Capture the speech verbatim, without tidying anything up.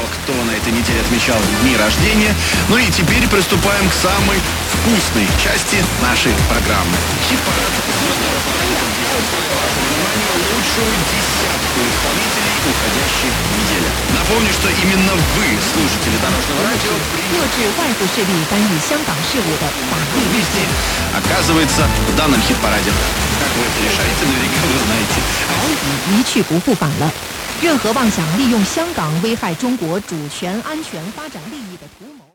кто на этой неделе отмечал дни рождения. Ну и теперь приступаем к самой вкусной части нашей программы. Хит-парад звездного полета внимание лучшую десятку исполнителей уходящей недели. Напомню, что именно вы, слушатели Дорожного радио, 遏制外部势力干预香港事务的法律意见。 оказывается в данном хит-параде. Как вы это решаете, наверняка вы знаете. 早已一去不复返了。任何妄想利用香港危害中国主权、安全、发展利益的图谋。